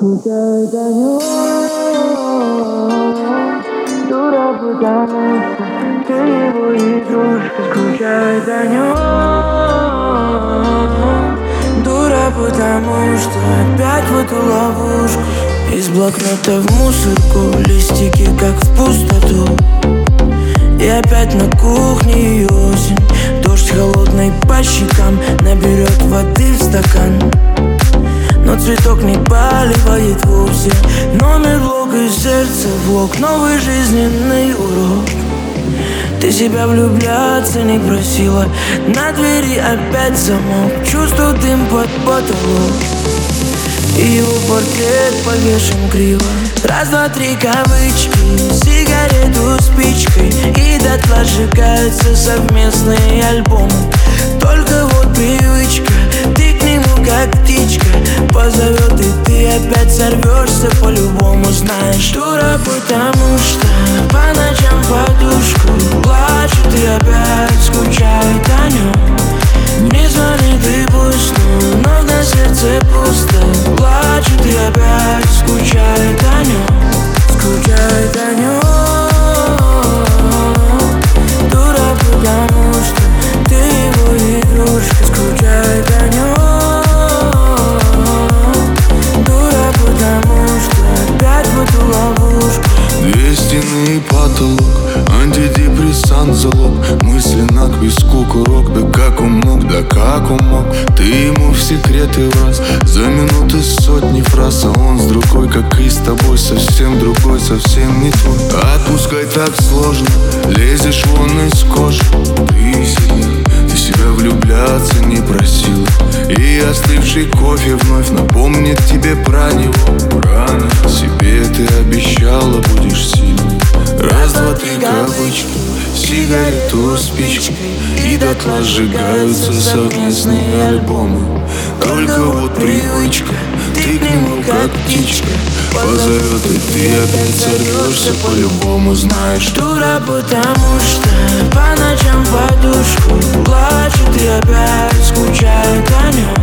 скучает о нем. Дура, потому что ты его игрушка. Скучает о нем. Дура, потому что опять в эту ловушку. Из блокнота в мусорку, листики как в пустоту. И опять на кухне и осень. Дождь холодный по щекам наберет воды в стакан. Но цветок не поливает вовсе. Номер, блок и сердце, влог, новый жизненный урок. Ты себя влюбляться не просила. На двери опять замок. Чувствую дым под потолок. И его портрет повешен криво. Раз, два, три кавычки, сигарету спичкой. И дотла сжигаются совместные альбомы. Только вот привычка, ты к нему как птичка. Позовет и ты опять сорвешься по-любому. Знаешь, дура, потому что по ночам подушку плачет и опять скучает о нем. Не звонит и пусть, но на сердце пусто. Плачет и опять скучает о нем. Скучает о нем. Дура, потому что ты его игрушка. Скучает о нем. Дура, потому что опять в эту ловушку. Две стены и потолок, антидепрессант залог. Мысленно к виску курок. Да как он мог, да как он мог. Ты ему в секреты враз. За минуты сотни фраз. А он с другой, как и с тобой. Совсем другой, совсем не твой. Отпускать так сложно, лезешь вон из кожи. Ты себя влюбляться не просила. И остывший кофе вновь напомнит тебе про него. Себе ты обещала, будешь сильной. Раз, два, три кавычки, сигарету спичкой. И дотла сжигаются совместные альбомы. Только вот привычка, ты к нему как птичка. Позовет и ты опять сорвешься по-любому. Знаешь, дура, потому что по ночам подушку плачет и опять скучает о нем.